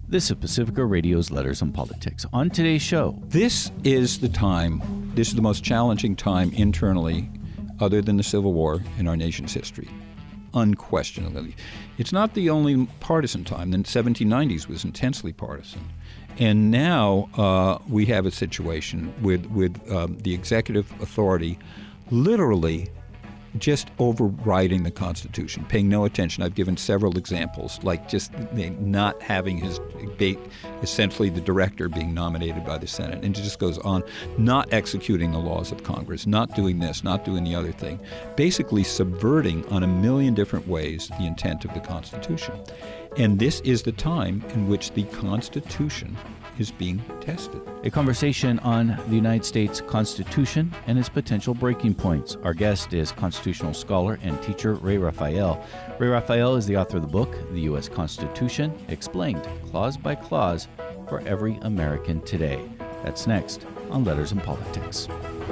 This is Pacifica Radio's Letters on Politics. On today's show, this is the most challenging time internally, other than the Civil War, in our nation's history. Unquestionably. It's not the only partisan time. The 1790s was intensely partisan. And now we have a situation with the executive authority literally just overriding the Constitution, paying no attention. I've given several examples, like just not having essentially the director being nominated by the Senate, and it just goes on, not executing the laws of Congress, not doing this, not doing the other thing, basically subverting on a million different ways the intent of the Constitution. And this is the time in which the Constitution is being tested. A conversation on the United States Constitution and its potential breaking points. Our guest is constitutional scholar and teacher Ray Raphael. Ray Raphael is the author of the book, The U.S. Constitution, Explained, Clause by Clause, for Every American Today. That's next on Letters and Politics.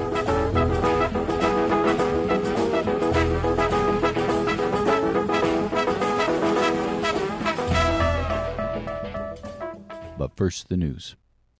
But first, the news.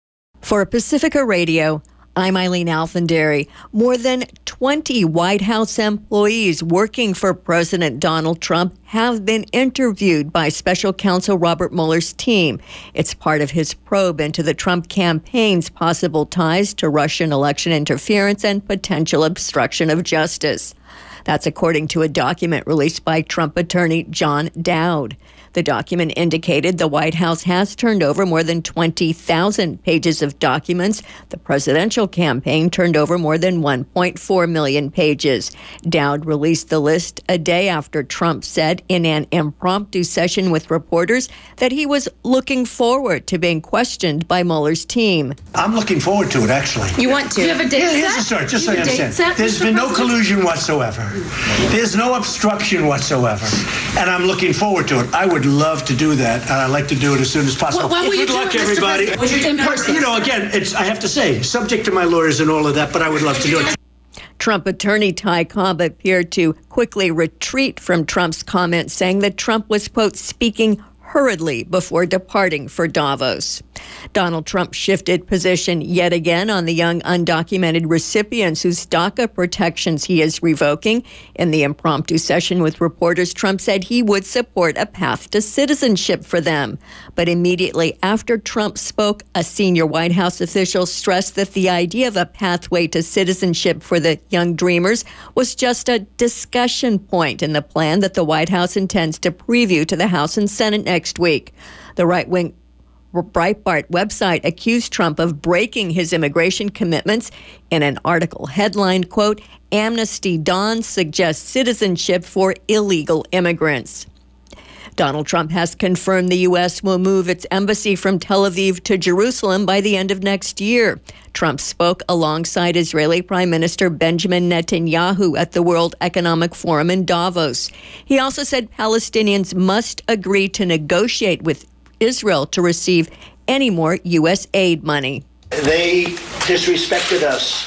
For Pacifica Radio, I'm Eileen Alfandary. More than 20 White House employees working for President Donald Trump have been interviewed by Special Counsel Robert Mueller's team. It's part of his probe into the Trump campaign's possible ties to Russian election interference and potential obstruction of justice. That's according to a document released by Trump attorney John Dowd. The document indicated the White House has turned over more than 20,000 pages of documents. The presidential campaign turned over more than 1.4 million pages. Dowd released the list a day after Trump said in an impromptu session with reporters that he was looking forward to being questioned by Mueller's team. I'm looking forward to it, actually. You want to? You have a date set? Here's the start, just so you understand. There's been no collusion whatsoever. There's no obstruction whatsoever. And I'm looking forward to it. I would love to do that, and I'd like to do it as soon as possible. When will you Good luck, everybody. In person? You know, again, I have to say, subject to my lawyers and all of that, but I would love to do it. Trump attorney Ty Cobb appeared to quickly retreat from Trump's comments, saying that Trump was, quote, speaking hurriedly before departing for Davos. Donald Trump shifted position yet again on the young undocumented recipients whose DACA protections he is revoking. In the impromptu session with reporters, Trump said he would support a path to citizenship for them. But immediately after Trump spoke, a senior White House official stressed that the idea of a pathway to citizenship for the young dreamers was just a discussion point in the plan that the White House intends to preview to the House and Senate next week. The right-wing Breitbart website accused Trump of breaking his immigration commitments in an article headlined, quote, Amnesty Dawn suggests citizenship for illegal immigrants. Donald Trump has confirmed the U.S. will move its embassy from Tel Aviv to Jerusalem by the end of next year. Trump spoke alongside Israeli Prime Minister Benjamin Netanyahu at the World Economic Forum in Davos. He also said Palestinians must agree to negotiate with Israel to receive any more U.S. aid money. They disrespected us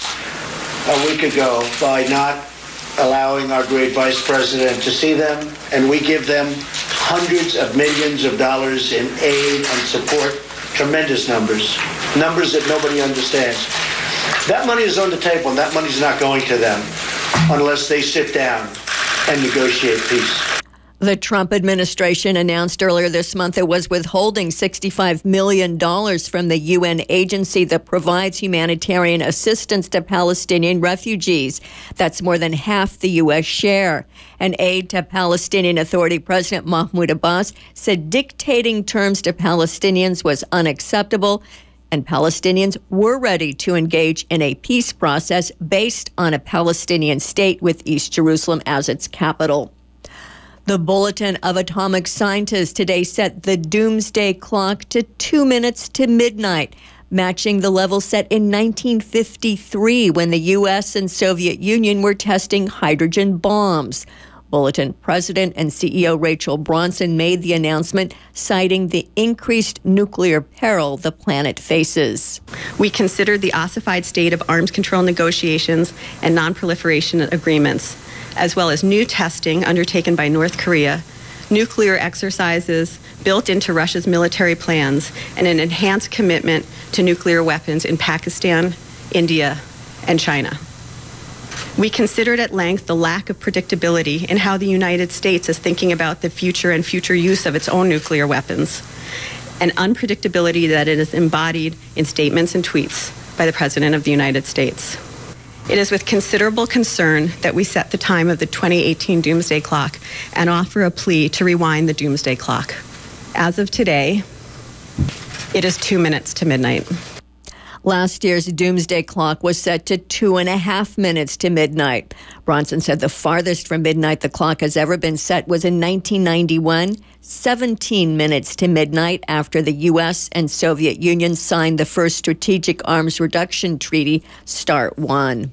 a week ago by not allowing our great vice president to see them, and we give them hundreds of millions of dollars in aid and support, tremendous numbers that nobody understands. That money is on the table, and that money's not going to them unless they sit down and negotiate peace. The Trump administration announced earlier this month it was withholding $65 million from the UN agency that provides humanitarian assistance to Palestinian refugees. That's more than half the U.S. share. An aide to Palestinian Authority President Mahmoud Abbas said dictating terms to Palestinians was unacceptable, and Palestinians were ready to engage in a peace process based on a Palestinian state with East Jerusalem as its capital. The Bulletin of Atomic Scientists today set the doomsday clock to 2 minutes to midnight, matching the level set in 1953 when the U.S. and Soviet Union were testing hydrogen bombs. Bulletin President and CEO Rachel Bronson made the announcement, citing the increased nuclear peril the planet faces. We considered the ossified state of arms control negotiations and non-proliferation agreements, as well as new testing undertaken by North Korea nuclear exercises built into Russia's military plans, and an enhanced commitment to nuclear weapons in Pakistan, India, and China. We considered at length the lack of predictability in how the United States is thinking about the future and future use of its own nuclear weapons, and unpredictability that it is embodied in statements and tweets by the President of the United States. It is with considerable concern that we set the time of the 2018 doomsday clock and offer a plea to rewind the doomsday clock. As of today, it is 2 minutes to midnight. Last year's doomsday clock was set to 2.5 minutes to midnight. Bronson said the farthest from midnight the clock has ever been set was in 1991, 17 minutes to midnight after the U.S. and Soviet Union signed the first Strategic Arms Reduction Treaty, START 1.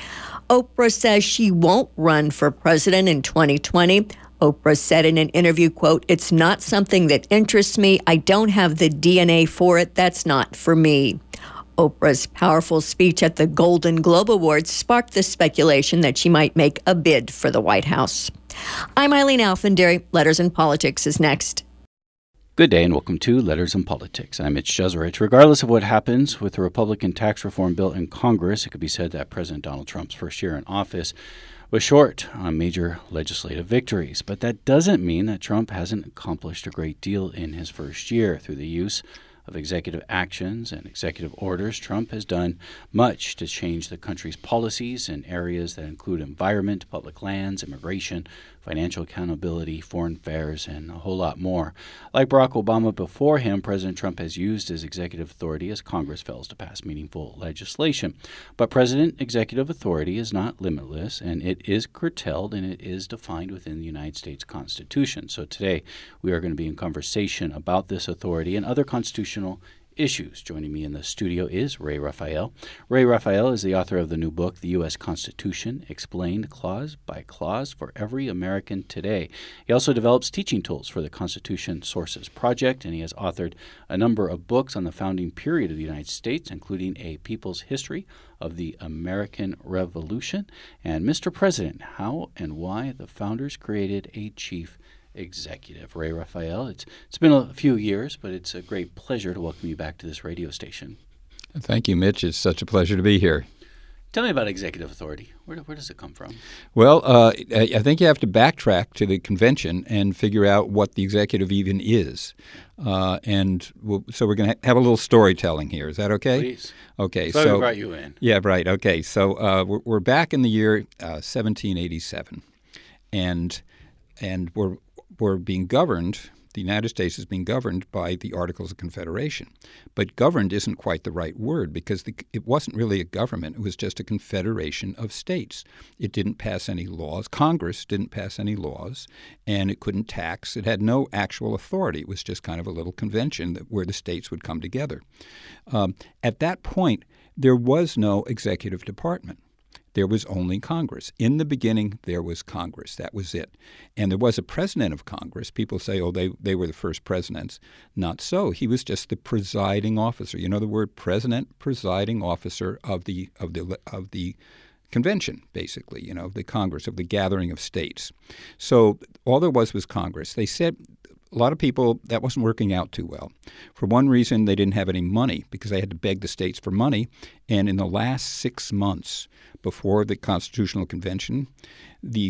Oprah says she won't run for president in 2020. Oprah said in an interview, quote, "It's not something that interests me. I don't have the DNA for it. That's not for me." Oprah's powerful speech at the Golden Globe Awards sparked the speculation that she might make a bid for the White House. I'm Eileen Alfandary. Letters and Politics is next. Good day and welcome to Letters and Politics. I'm Mitch Jeserich. Regardless of what happens with the Republican tax reform bill in Congress, it could be said that President Donald Trump's first year in office was short on major legislative victories. But that doesn't mean that Trump hasn't accomplished a great deal in his first year. Through the use of executive actions and executive orders, Trump has done much to change the country's policies in areas that include environment, public lands, immigration, financial accountability, foreign affairs, and a whole lot more. Like Barack Obama before him, President Trump has used his executive authority as Congress fails to pass meaningful legislation. But President executive authority is not limitless, and it is curtailed, and it is defined within the United States Constitution. So today, we are going to be in conversation about this authority and other constitutional issues. Joining me in the studio is Ray Raphael. Ray Raphael is the author of the new book, The U.S. Constitution, Explained Clause by Clause for Every American Today. He also develops teaching tools for the Constitution Sources Project, and he has authored a number of books on the founding period of the United States, including A People's History of the American Revolution and Mr. President, How and Why the Founders Created a Chief Executive. Ray Raphael, it's been a few years, but it's a great pleasure to welcome you back to this radio station. Thank you, Mitch. It's such a pleasure to be here. Tell me about executive authority. Where does it come from? Well, I think you have to backtrack to the convention and figure out what the executive even is. So we're going to have a little storytelling here. Is that okay? Please. Okay. So we brought you in. Yeah, right. Okay. So we're back in the year 1787, and we're being governed. The United States is being governed by the Articles of Confederation. But governed isn't quite the right word because it wasn't really a government. It was just a confederation of states. It didn't pass any laws. Congress didn't pass any laws, and it couldn't tax. It had no actual authority. It was just kind of a little convention where the states would come together. At that point, there was no executive department. There was only Congress. In the beginning, there was Congress. That was it. And there was a president of Congress. People say, oh, they were the first presidents. Not so. He was just the presiding officer. You know the word president? Presiding officer of the convention, basically, the Congress, of the gathering of states. So all there was Congress. They said a lot of people, that wasn't working out too well. For one reason, they didn't have any money because they had to beg the states for money. And in the last 6 months before the Constitutional Convention, the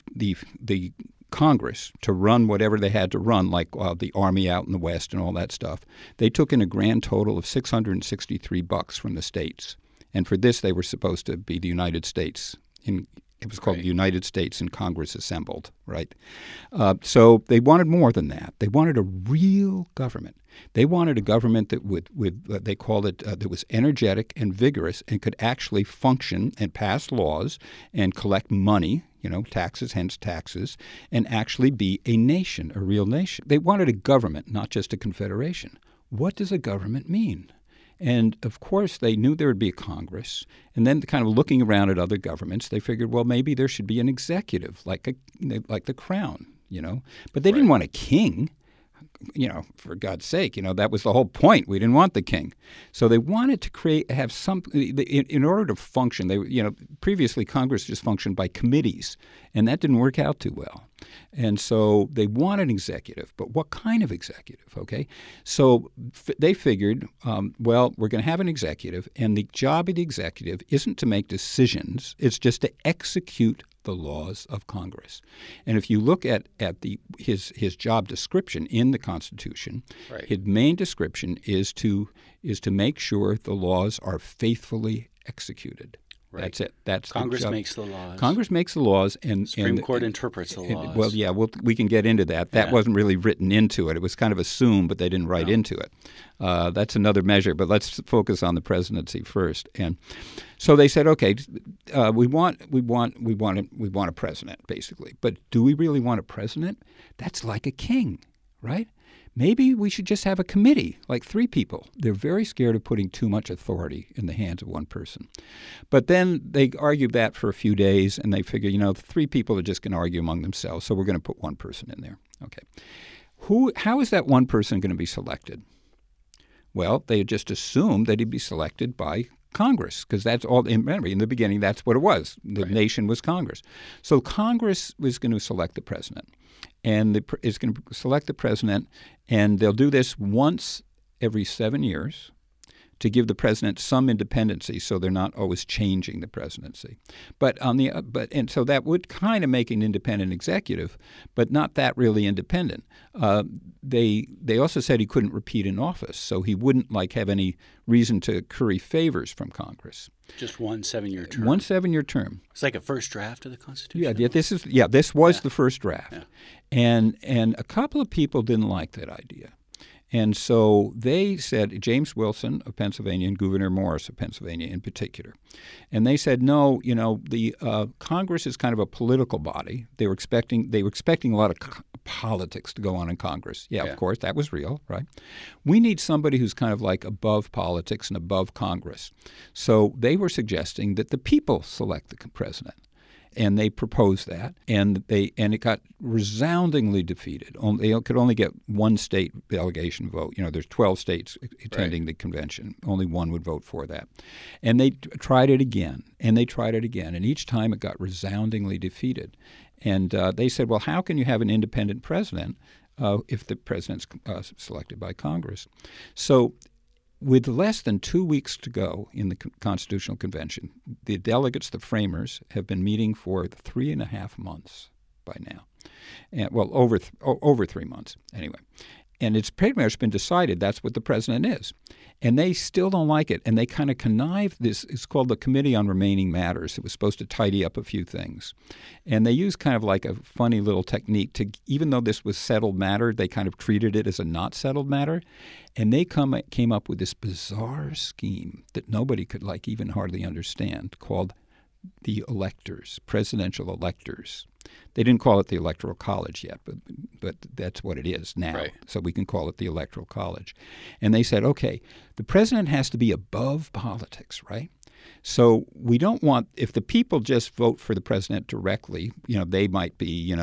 Congress, to run whatever they had to run, like the Army out in the West and all that stuff, they took in a grand total of $663 from the states. And for this, they were supposed to be the United States. It was called the United States in Congress Assembled, right? So they wanted more than that. They wanted a real government. They wanted a government that they called it, that was energetic and vigorous and could actually function and pass laws and collect money, taxes, hence taxes, and actually be a nation, a real nation. They wanted a government, not just a confederation. What does a government mean? And, of course, they knew there would be a Congress. And then kind of looking around at other governments, they figured, well, maybe there should be an executive, like the crown, But they didn't want a king. for God's sake, that was the whole point. We didn't want the king. So they wanted to have some, in order to function, previously Congress just functioned by committees, and that didn't work out too well. And so they wanted an executive, but what kind of executive, okay? So they figured, we're going to have an executive, and the job of the executive isn't to make decisions, it's just to execute the laws of Congress. And if you look at his job description in the Constitution, right, his main description is to make sure the laws are faithfully executed. Right. That's it. That's Congress makes the laws. Congress makes the laws, and Supreme Court interprets the laws. Well, yeah, we can get into that. That wasn't really written into it. It was kind of assumed, but they didn't write into it. That's another measure. But let's focus on the presidency first. And so they said, okay, we want a president, basically. But do we really want a president? That's like a king, right? Maybe we should just have a committee, like 3 people. They're very scared of putting too much authority in the hands of one person. But then they argued that for a few days, and they figure, 3 people are just going to argue among themselves, so we're going to put one person in there. Okay. How is that one person going to be selected? Well, they just assumed that he'd be selected by Congress, because that's all. Remember, in the beginning, that's what it was. The nation was Congress. So Congress was going to select the president. And is going to select the president, and they'll do this once every 7 years to give the president some independency, so they're not always changing the presidency. And so that would kind of make an independent executive, but not that really independent. They also said he couldn't repeat in office, so he wouldn't have any reason to curry favors from Congress. Just one 7-year term. 1 7-year term. It's like a first draft of the Constitution. This was the first draft, and a couple of people didn't like that idea. And so they said, James Wilson of Pennsylvania and Gouverneur Morris of Pennsylvania in particular, and they said, no, the Congress is kind of a political body. They were expecting a lot of politics to go on in Congress. Yeah, of course, that was real, right? We need somebody who's kind of like above politics and above Congress. So they were suggesting that the people select the president. And they proposed that, and it got resoundingly defeated. They could only get one state delegation vote. There's 12 states attending the convention. Only one would vote for that. And they tried it again, and and each time it got resoundingly defeated. And they said, well, how can you have an independent president if the president's selected by Congress? So with less than 2 weeks to go in the Constitutional Convention, the delegates, the framers, have been meeting for 3.5 months by now. And, over 3 months anyway. And it's pretty much been decided that's what the president is. And they still don't like it. And they kind of connived this. It's called the Committee on Remaining Matters. It was supposed to tidy up a few things. And they used kind of like a funny little technique to, even though this was settled matter, they kind of treated it as a not settled matter. And they came up with this bizarre scheme that nobody could even hardly understand, called the electors, presidential electors. They didn't call it the Electoral College yet, but that's what it is now. Right. So we can call it the Electoral College. And they said, okay, the president has to be above politics, right? So we don't want, if the people just vote for the president directly, they might be,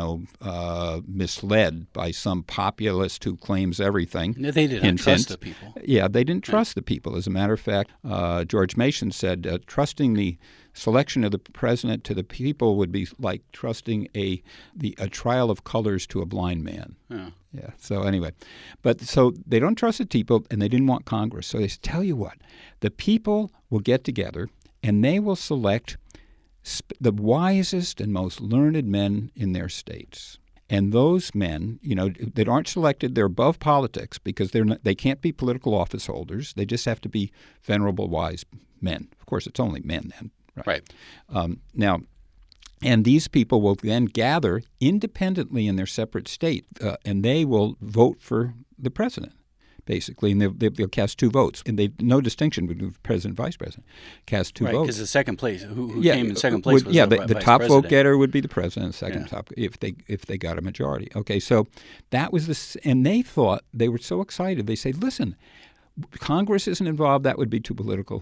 misled by some populist who claims everything. No, they didn't trust the people. Yeah, they didn't trust the people. As a matter of fact, George Mason said, trusting the selection of the president to the people would be like trusting a trial of colors to a blind man. Oh. Yeah. So anyway, so they don't trust the people, and they didn't want Congress. So they said, tell you what, the people will get together, and they will select the wisest and most learned men in their states. And those men, that aren't selected, they're above politics because they can't be political office holders. They just have to be venerable, wise men. Of course, it's only men then. Right. Now, and these people will then gather independently in their separate state, and they will vote for the president, basically. And they'll cast 2 votes. And no distinction between president and vice president. Cast 2 votes. Right, because the second place, who came in second place was the vice top president. vote getter would be the president, second top, if they got a majority. Okay, so that was and they thought, they were so excited, they said, listen, Congress isn't involved, that would be too political.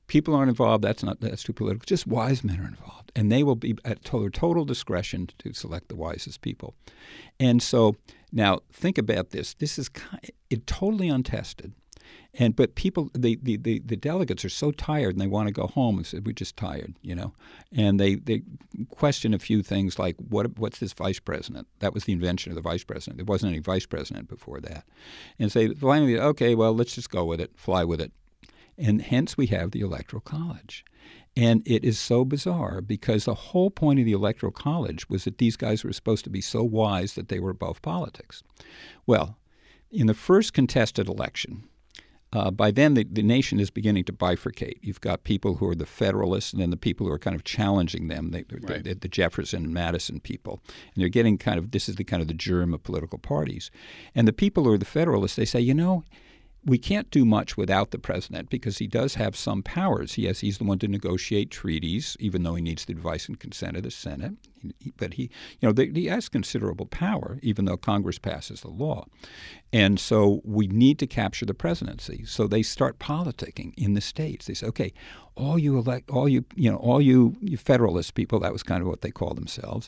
people aren't involved. That's too political. Just wise men are involved, and they will be at their total discretion to select the wisest people. And so now think about this. This is totally untested. But people, the delegates are so tired and they want to go home and say, we're just tired, And they question a few things like, what's this vice president? That was the invention of the vice president. There wasn't any vice president before that. And say, finally, okay, well, let's just go with it, fly with it. And hence we have the Electoral College. And it is so bizarre because the whole point of the Electoral College was that these guys were supposed to be so wise that they were above politics. Well, in the first contested election, by then, the nation is beginning to bifurcate. You've got people who are the Federalists and then the people who are kind of challenging them, the Jefferson and Madison people. And they're getting this is the kind of the germ of political parties. And the people who are the Federalists, they say, we can't do much without the president because he does have some powers. He's the one to negotiate treaties, even though he needs the advice and consent of the Senate. But he has considerable power, even though Congress passes the law. And so we need to capture the presidency. So they start politicking in the states. They say, okay, all you Federalist people, that was kind of what they call themselves,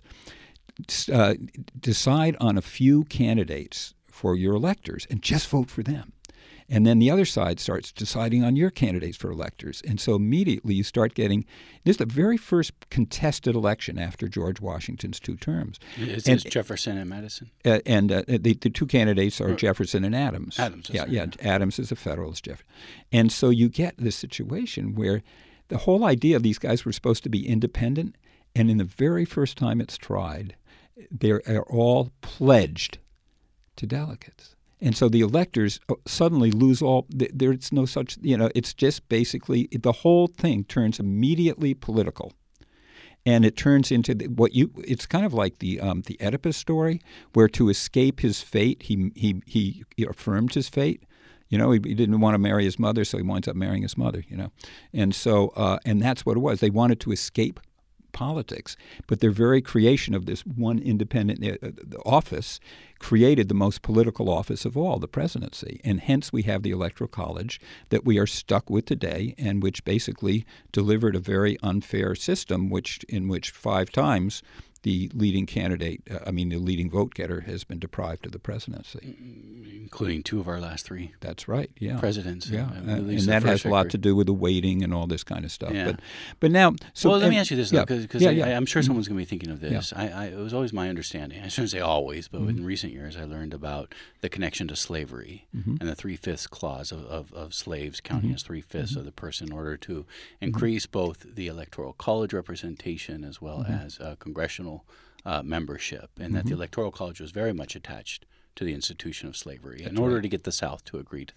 decide on a few candidates for your electors and just vote for them. And then the other side starts deciding on your candidates for electors. And so immediately you start getting – this is the very first contested election after George Washington's 2 terms. It's Jefferson and Madison? The 2 candidates are Jefferson and Adams. Adams is a Federalist. And so you get this situation where the whole idea of these guys were supposed to be independent, and in the very first time it's tried, they are all pledged to delegates. And so the electors suddenly lose all – there's no such – it's just basically – the whole thing turns immediately political. And it turns into it's kind of like the Oedipus story, where to escape his fate, he affirmed his fate. He didn't want to marry his mother, so he winds up marrying his mother, And so and that's what it was. They wanted to escape politics, but their very creation of this one independent office created the most political office of all, the presidency. And hence we have the Electoral College that we are stuck with today, and which basically delivered a very unfair system in which 5 times the leading the leading vote-getter has been deprived of the presidency. Including 2 of our last 3. That's right, yeah. Presidents. Yeah, and that has a lot to do with the weighting and all this kind of stuff. Yeah. But now – so well, let me ask you this, because I'm sure someone's going to be thinking of this. Yeah. It was always my understanding – I shouldn't say always, but in recent years I learned about the connection to slavery and the 3/5 clause of slaves counting as 3/5 of the person in order to increase both the Electoral College representation as well as congressional membership, and that the Electoral College was very much attached to the institution of slavery in order to get the South to agree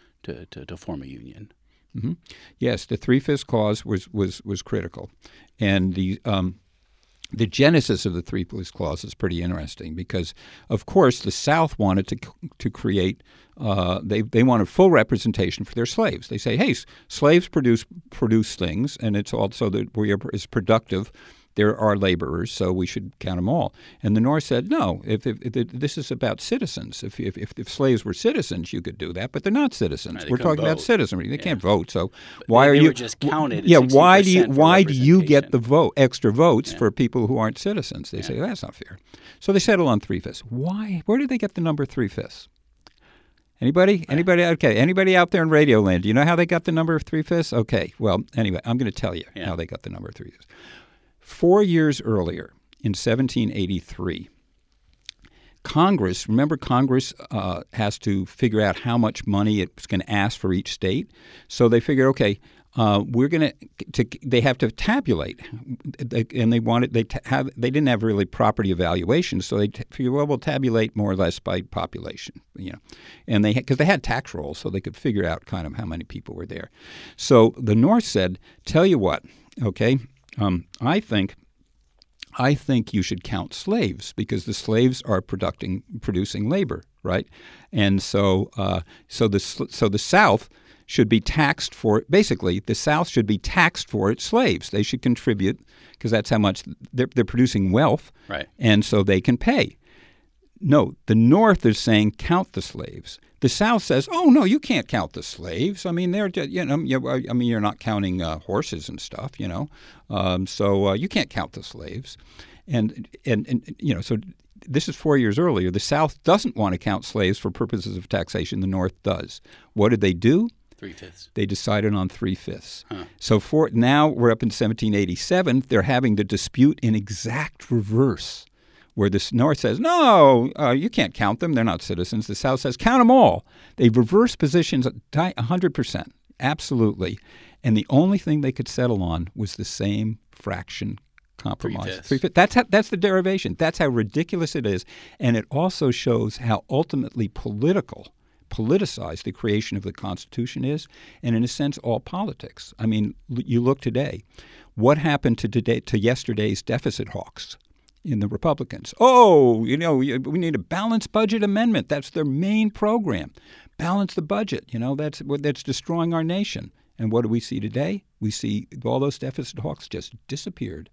to form a union. Mm-hmm. Yes, the 3/5 clause was critical, and the genesis of the 3/5 clause is pretty interesting because, of course, the South wanted to create. They wanted full representation for their slaves. They say, hey, slaves produce things, and it's also that we are as productive. There are laborers, so we should count them all. And the North said, no, if this is about citizens. If slaves were citizens, you could do that, but they're not citizens. We're talking about citizenry. They can't vote, so why are you? Were just counted. Yeah, why do you get the extra votes for people who aren't citizens? They say that's not fair. So they settle on 3/5. Why? Where did they get the number 3/5? Anybody? Okay. Anybody out there in Radio Land? Do you know how they got the number of 3/5? Okay. Well, anyway, I'm going to tell you how they got the number of 3/5. 4 years earlier, in 1783, Congress has to figure out how much money it's going to ask for each state. So they figured, okay, they have to tabulate, and they didn't have really property evaluation, so they figured, well, we'll tabulate more or less by population, and because they had tax rolls, so they could figure out kind of how many people were there. So the North said, tell you what, okay. I think you should count slaves because the slaves are producing labor, right? And so the South should be taxed for. Basically, the South should be taxed for its slaves. They should contribute because that's how much they're producing wealth, right? And so they can pay. No, the North is saying count the slaves. The South says, "Oh no, you can't count the slaves. I mean, they're you're not counting horses and stuff, so you can't count the slaves." And so this is 4 years earlier. The South doesn't want to count slaves for purposes of taxation. The North does. What did they do? 3/5. They decided on 3/5. Huh. So now we're up in 1787. They're having the dispute in exact reverse, where the North says, no, you can't count them. They're not citizens. The South says, count them all. They reverse positions 100%, absolutely. And the only thing they could settle on was the same fraction compromise. 3/5. That's the derivation. That's how ridiculous it is. And it also shows how ultimately politicized the creation of the Constitution is, and in a sense, all politics. I mean, you look today. What happened to yesterday's deficit hawks in the Republicans? Oh, we need a balanced budget amendment. That's their main program. Balance the budget. That's destroying our nation. And what do we see today? We see all those deficit hawks just disappeared.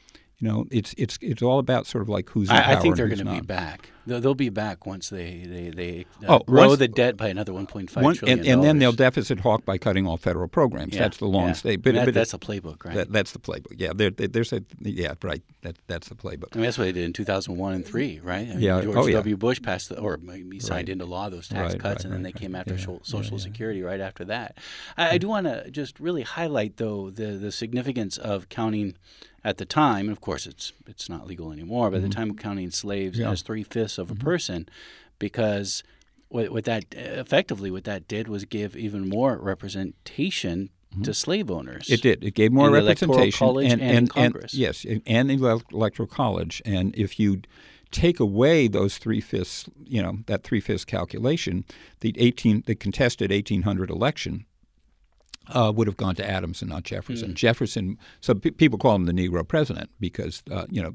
It's all about sort of like who's in power. I think they're going to be back. They'll be back once they grow the debt by another $1.5 trillion. And then they'll deficit hawk by cutting all federal programs. Yeah, that's the long state. But that's the playbook, right? That's the playbook. Yeah, right. That's the playbook. I mean, that's what they did in 2001 and 3, right? George W. Bush passed he signed into law those tax cuts, and then they came after Social Security right after that. I do want to just really highlight, though, the significance of counting at the time. Of course, it's not legal anymore, but at the time of counting slaves as 3/5 of a person, because what that did was give even more representation to slave owners. It did. It gave more representation. Electoral college and Congress. Yes, and the Electoral College. And if you take away those 3/5, that 3/5 calculation, the contested 1800 election would have gone to Adams and not Jefferson. Jefferson. So people call him the Negro president because because he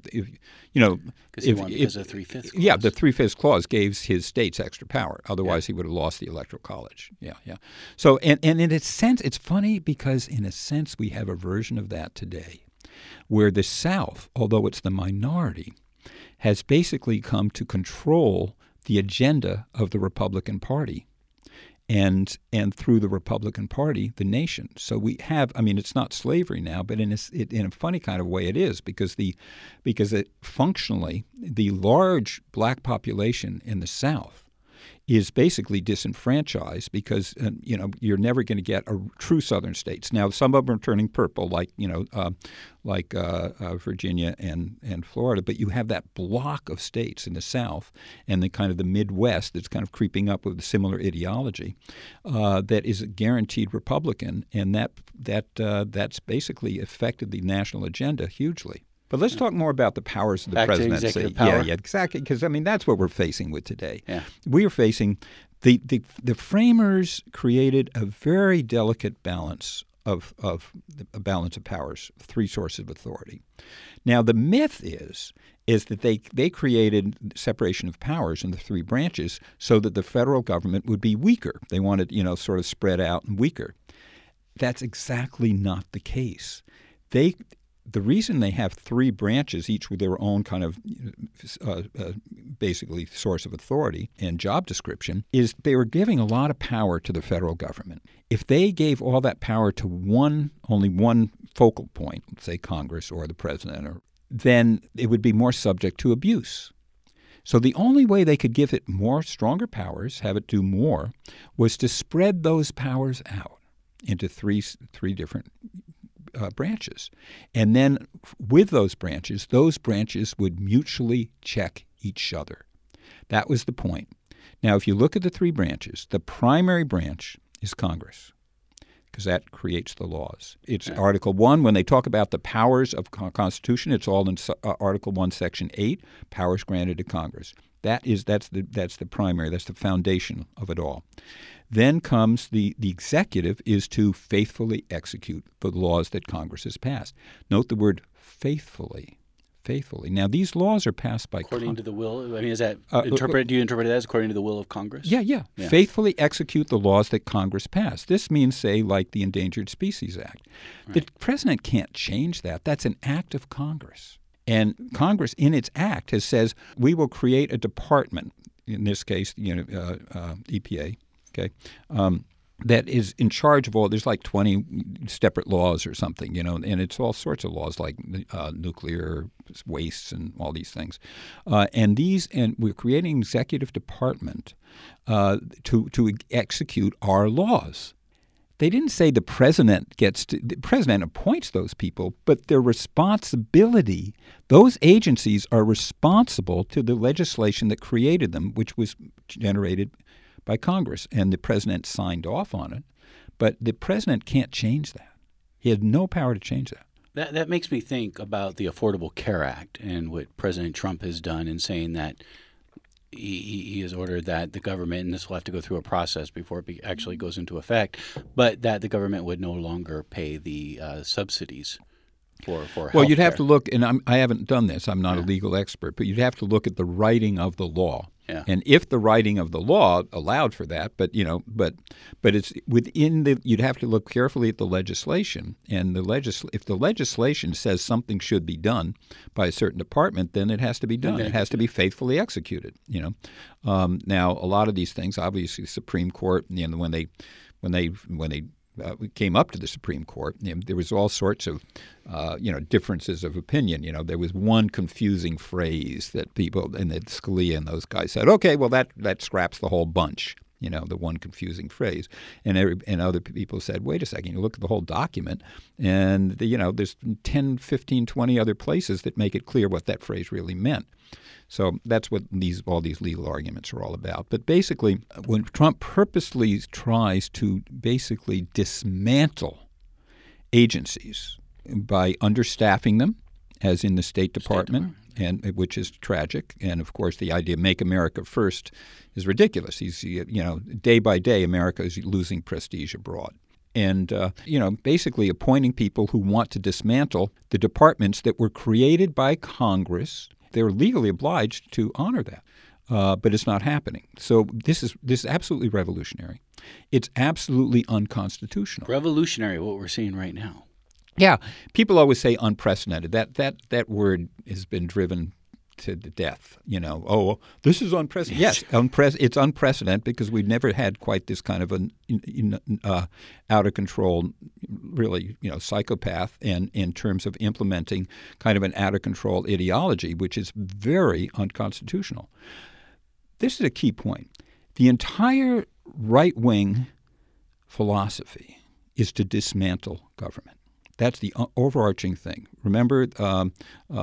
won because of 3/5 clause. Yeah, the 3/5 clause gave his states extra power. Otherwise, he would have lost the Electoral College. Yeah. So and in a sense, it's funny because in a sense we have a version of that today, where the South, although it's the minority, has basically come to control the agenda of the Republican Party. And through the Republican Party, the nation. So we have, it's not slavery now, but in a funny kind of way it is, because functionally the large black population in the South is basically disenfranchised because you're never going to get a true Southern states. Now some of them are turning purple, like Virginia and Florida, but you have that block of states in the South and the kind of the Midwest that's kind of creeping up with a similar ideology that is a guaranteed Republican, and that's basically affected the national agenda hugely. But let's talk more about the powers of the presidency. To executive power. Yeah, exactly. Because that's what we're facing with today. Yeah. We are facing the framers created a very delicate balance of a balance of powers, 3 sources of authority. Now the myth is that they created separation of powers in the 3 branches so that the federal government would be weaker. They wanted sort of spread out and weaker. That's exactly not the case. The reason they have 3 branches, each with their own kind of basically source of authority and job description, is they were giving a lot of power to the federal government. If they gave all that power to only one focal point, let's say Congress or the president, then it would be more subject to abuse. So the only way they could give it stronger powers, have it do more, was to spread those powers out into three different branches. And then with those branches would mutually check each other. That was the point. Now, if you look at the 3 branches, the primary branch is Congress, because that creates the laws. It's Article 1. When they talk about the powers of Constitution, it's all in Article 1, Section 8, powers granted to Congress. That's the primary. That's the foundation of it all. Then comes the executive is to faithfully execute the laws that Congress has passed. Note the word faithfully. Faithfully. Now, these laws are passed by according to the will. Is that interpreted? Do you interpret it as according to the will of Congress? Yeah. Faithfully execute the laws that Congress passed. This means, say, like the Endangered Species Act. Right. The president can't change that. That's an act of Congress. And Congress, in its act, has says we will create a department, in this case, EPA, okay, that is in charge of all. There's like 20 separate laws or something, and it's all sorts of laws like nuclear waste and all these things. And we're creating an executive department to execute our laws. They didn't say the president appoints those people, but their responsibility, those agencies are responsible to the legislation that created them, which was generated by Congress, and the president signed off on it. But the president can't change that. He had no power to change that. That makes me think about the Affordable Care Act and what President Trump has done in saying that he has ordered that the government, and this will have to go through a process before it actually goes into effect, but that the government would no longer pay the subsidies for health Well, you'd have care. to look, and I haven't done this. I'm not a legal expert, but you'd have to look at the writing of the law. Yeah. And if the writing of the law allowed for that, but it's within the, you'd have to look carefully at the legislation. And if the legislation says something should be done by a certain department, then it has to be done. It has to be faithfully executed. Now, a lot of these things, obviously, the Supreme Court, when they came up to the Supreme Court, there was all sorts of, differences of opinion. There was one confusing phrase that people, and that Scalia and those guys said, okay, well, that scraps the whole bunch, the one confusing phrase. And other people said, wait a second, you look at the whole document, and, there's 10, 15, 20 other places that make it clear what that phrase really meant. So that's what all these legal arguments are all about. But basically, when Trump purposely tries to basically dismantle agencies by understaffing them, as in the State Department, and which is tragic, and of course the idea of "Make America First" is ridiculous. He's day by day, America is losing prestige abroad. And, basically appointing people who want to dismantle the departments that were created by Congress. They're legally obliged to honor that, but it's not happening. So this is absolutely revolutionary. It's absolutely unconstitutional. Revolutionary, what we're seeing right now. Yeah, people always say unprecedented. That word has been driven to the death. Oh, this is unprecedented. Yes, it's unprecedented because we've never had quite this kind of an out of control, really, psychopath, and in terms of implementing kind of an out of control ideology, which is very unconstitutional. This is a key point. The entire right wing philosophy is to dismantle government. That's the overarching thing. Remember Grover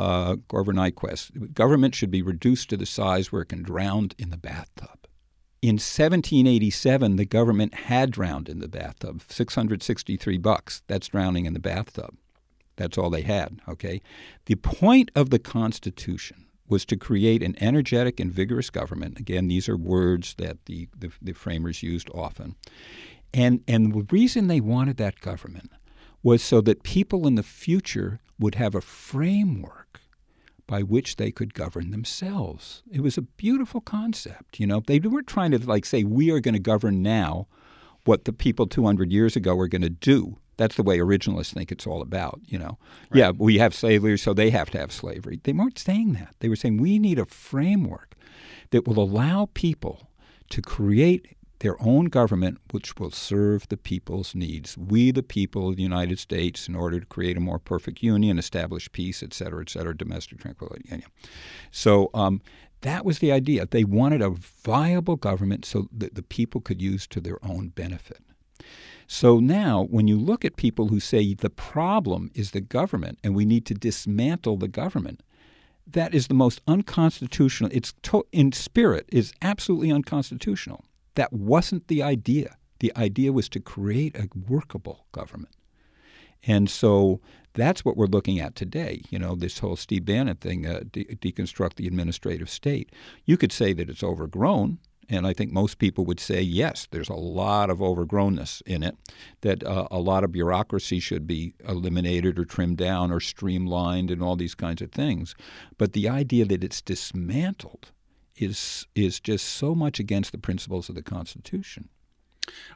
Nyquist, government should be reduced to the size where it can drown in the bathtub. In 1787, the government had drowned in the bathtub, $663. That's drowning in the bathtub. That's all they had, okay? The point of the Constitution was to create an energetic and vigorous government. Again, these are words that the framers used often. And the reason they wanted that government was so that people in the future would have a framework by which they could govern themselves. It was a beautiful concept. They weren't trying to say we are going to govern now what the people 200 years ago were going to do. That's the way originalists think it's all about. Right. Yeah, we have slavery, so they have to have slavery. They weren't saying that. They were saying we need a framework that will allow people to create their own government which will serve the people's needs. We, the people of the United States, in order to create a more perfect union, establish peace, et cetera, domestic tranquility. Yeah. So that was the idea. They wanted a viable government so that the people could use to their own benefit. So now when you look at people who say the problem is the government and we need to dismantle the government, that is the most unconstitutional. In spirit, is absolutely unconstitutional. That wasn't the idea. The idea was to create a workable government. And so that's what we're looking at today, this whole Steve Bannon thing, deconstruct the administrative state. You could say that it's overgrown, and I think most people would say, yes, there's a lot of overgrownness in it, that a lot of bureaucracy should be eliminated or trimmed down or streamlined and all these kinds of things. But the idea that it's dismantled is just so much against the principles of the Constitution.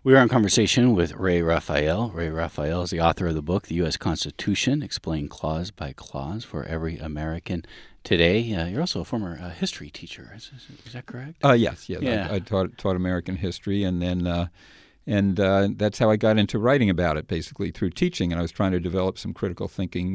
We are in conversation with Ray Raphael. Ray Raphael is the author of the book, The U.S. Constitution, Explained Clause by Clause for Every American Today. You're also a former history teacher. Is that correct? Yes. Yeah. I taught American history, and then that's how I got into writing about it, basically through teaching. And I was trying to develop some critical thinking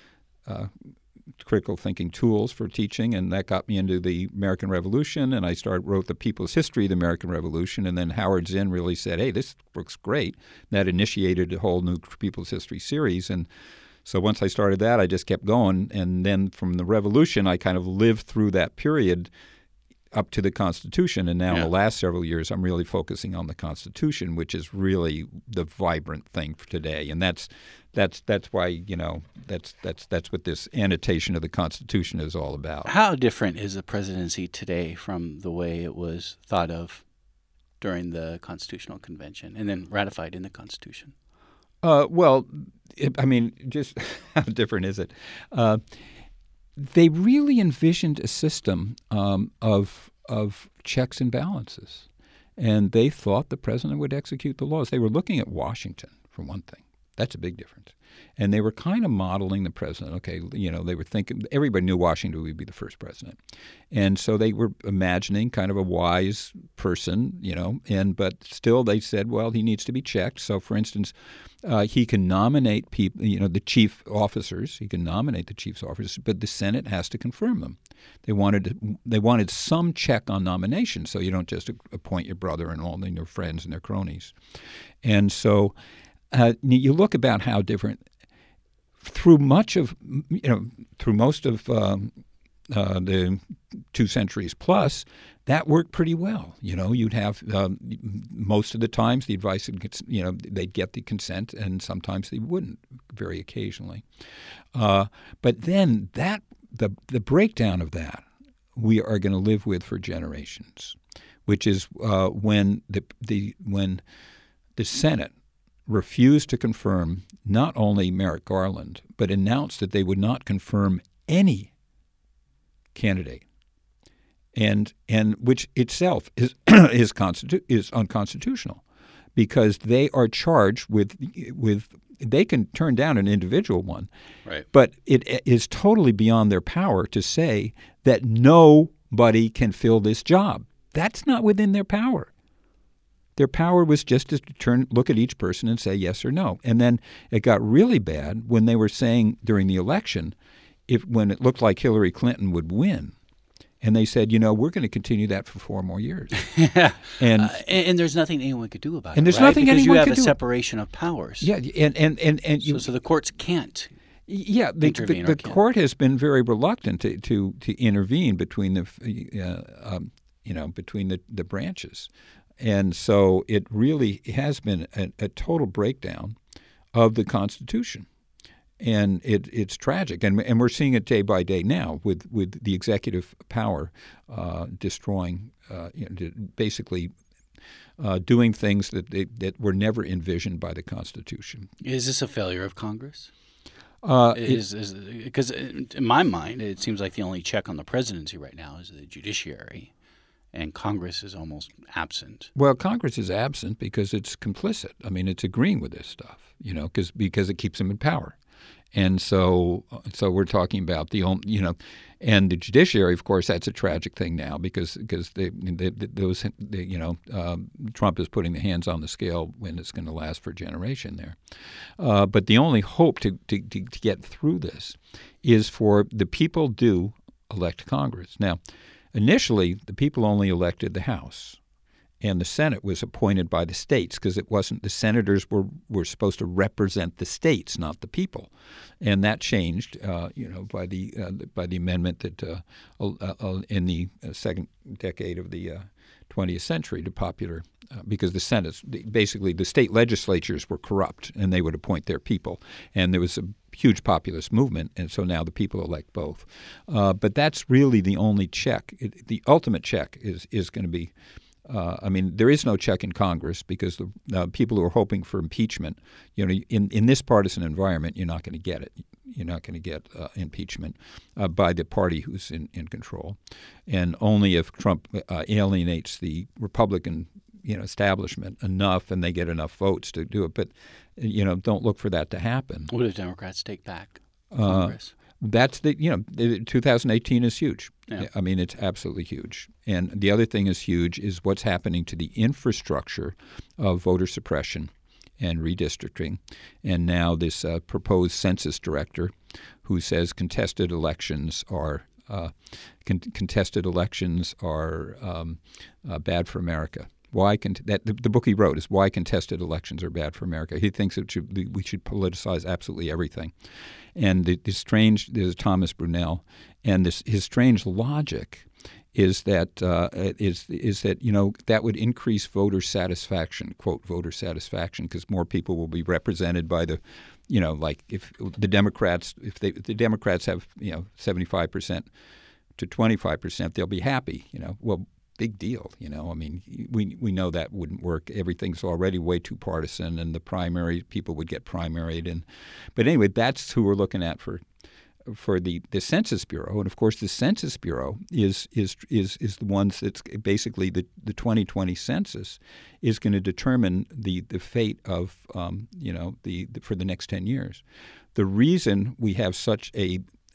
tools for teaching, and that got me into the American Revolution, and I wrote The People's History of the American Revolution, and then Howard Zinn really said, hey, this book's great. That initiated a whole new People's History series, and so once I started that, I just kept going, and then from the Revolution, I kind of lived through that period up to the Constitution, and now in the last several years, I'm really focusing on the Constitution, which is really the vibrant thing for today, and that's why that's what this annotation of the Constitution is all about. How different is the presidency today from the way it was thought of during the Constitutional Convention and then ratified in the Constitution? Just how different is it? They really envisioned a system of checks and balances, and they thought the president would execute the laws. They were looking at Washington, for one thing. That's a big difference. And they were kind of modeling the president. Okay, they were thinking – everybody knew Washington would be the first president. And so they were imagining kind of a wise person, but still they said, well, he needs to be checked. So, for instance, he can nominate people, the chief officers. He can nominate the chief officers, but the Senate has to confirm them. They wanted some check on nominations, so you don't just appoint your brother-in-law and your friends and their cronies. And so – you look about how different through most of the 2 centuries plus, that worked pretty well. You'd have most of the times the advice, they'd get the consent, and sometimes they wouldn't, very occasionally. But then the breakdown of that we are going to live with for generations, which is when the Senate refused to confirm not only Merrick Garland, but announced that they would not confirm any candidate, and which itself is is unconstitutional, because they are charged with they can turn down an individual one, right? But it is totally beyond their power to say that nobody can fill this job. That's not within their power. Their power was just to look at each person and say yes or no. And then it got really bad when they were saying during the election, when it looked like Hillary Clinton would win, and they said, we're going to continue that for 4 more years. and there's nothing anyone could do about it. And there's right? nothing because anyone you have could a do. Separation of powers. Yeah, so the courts can't. Yeah, the court has been very reluctant to intervene between the branches. And so it really has been a total breakdown of the Constitution. And it's tragic. And we're seeing it day by day now with the executive power destroying, basically doing things that were never envisioned by the Constitution. Is this a failure of Congress? Because in my mind, it seems like the only check on the presidency right now is the judiciary. And Congress is almost absent. Well, Congress is absent because it's complicit. I mean, it's agreeing with this stuff, because it keeps them in power. And so we're talking about and the judiciary, of course, that's a tragic thing now because Trump is putting the hands on the scale when it's going to last for a generation there. But the only hope to get through this is for the people do elect Congress. Now, initially, the people only elected the House, and the Senate was appointed by the states because it wasn't – the senators were supposed to represent the states, not the people. And that changed, by the amendment that in the second decade of the 20th century to popular because the Senate – basically the state legislatures were corrupt, and they would appoint their people. And there was a huge populist movement, and so now the people elect both. But that's really the only check. The ultimate check is going to be there is no check in Congress because the people who are hoping for impeachment, in this partisan environment, you're not going to get it. You're not going to get impeachment by the party who's in control. And only if Trump alienates the Republican establishment enough and they get enough votes to do it. But, don't look for that to happen. What if Democrats take back Congress? That's 2018 is huge. Yeah. I mean, it's absolutely huge. And the other thing is huge is what's happening to the infrastructure of voter suppression and redistricting. And now this proposed census director who says contested elections are bad for America. Why the book he wrote is Why Contested Elections Are Bad for America. He thinks we should politicize absolutely everything. And there's Thomas Brunel, and his strange logic is that that would increase voter satisfaction, quote, voter satisfaction, because more people will be represented by the, like if the Democrats have 75% to 25%, they'll be happy. Well, big deal. I mean, we know that wouldn't work. Everything's already way too partisan, and the primary people would get primaried. But anyway, that's who we're looking at for the Census Bureau. And of course, the Census Bureau is the ones that's basically the 2020 census is going to determine the fate of for the next 10 years. The reason we have such a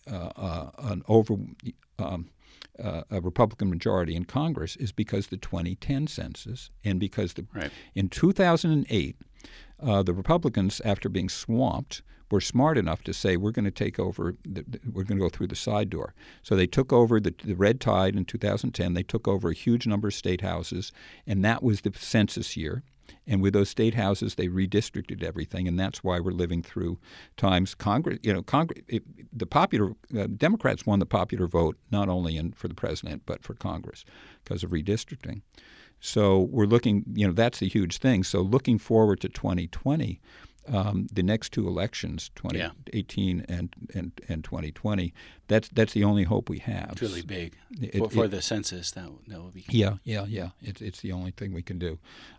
Republican majority in Congress is because the 2010 census and because in 2008, the Republicans, after being swamped, were smart enough to say we're going to take over. We're going to go through the side door. So they took over the red tide in 2010. They took over a huge number of state houses, and that was the census year. And with those state houses, they redistricted everything, and that's why we're living through times. The popular Democrats won the popular vote not only for the president but for Congress because of redistricting. So we're looking. That's a huge thing. So looking forward to 2020, the next two elections, 2018 and 2020. That's the only hope we have. It's really big for the census. That would be. Yeah. It's the only thing we can do.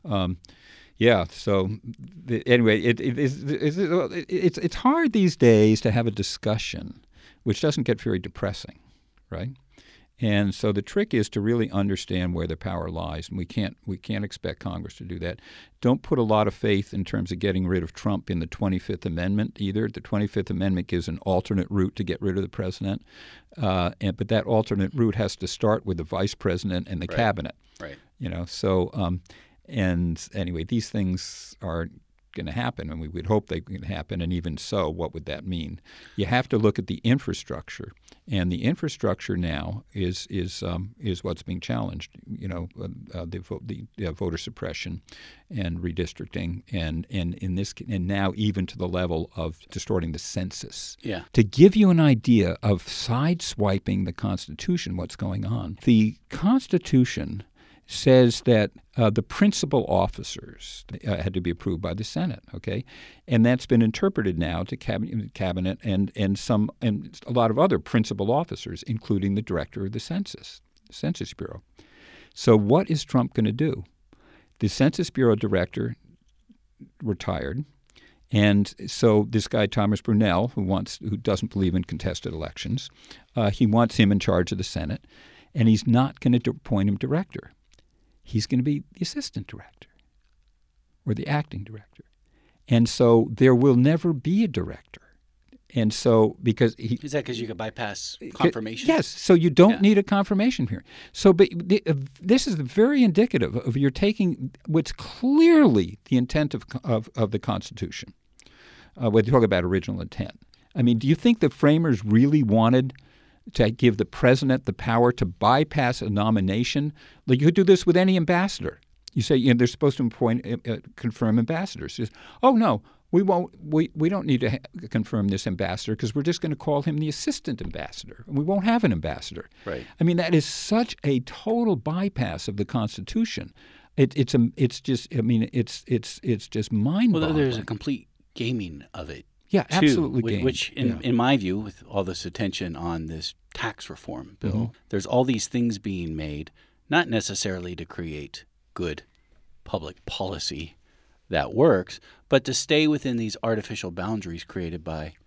So anyway, it's hard these days to have a discussion which doesn't get very depressing, right? And so the trick is to really understand where the power lies, and we can't expect Congress to do that. Don't put a lot of faith in terms of getting rid of Trump in the 25th Amendment either. The 25th Amendment gives an alternate route to get rid of the president, but that alternate route has to start with the vice president and the cabinet. Right. And anyway, these things are going to happen, and we would hope they can happen. And even so, what would that mean? You have to look at the infrastructure, and the infrastructure now is what's being challenged. The voter suppression and redistricting, and now even to the level of distorting the census. Yeah. To give you an idea of sideswiping the Constitution, what's going on? The Constitution says that the principal officers had to be approved by the Senate, okay? And that's been interpreted now to cabinet and a lot of other principal officers, including the director of the Census Bureau. So what is Trump going to do? The Census Bureau director retired, and so this guy Thomas Brunel, who doesn't believe in contested elections, he wants him in charge of the Senate, and he's not going to appoint him director. He's going to be the assistant director or the acting director. And so there will never be a director. And so because is that because you could bypass confirmation? Yes. So you don't need a confirmation hearing. So but this is very indicative of you're taking what's clearly the intent of the Constitution. When you talk about original intent. I mean, do you think the framers really wanted to give the president the power to bypass a nomination? Like you could do this with any ambassador. You say they're supposed to confirm ambassadors. Says, oh no, we won't. We don't need to confirm this ambassador because we're just going to call him the assistant ambassador. We won't have an ambassador. Right. I mean, that is such a total bypass of the Constitution. It's just mind-boggling. Well, there's a complete gaming of it. Yeah, absolutely. Which, in my view, with all this attention on this tax reform bill, there's all these things being made, not necessarily to create good public policy that works, but to stay within these artificial boundaries created by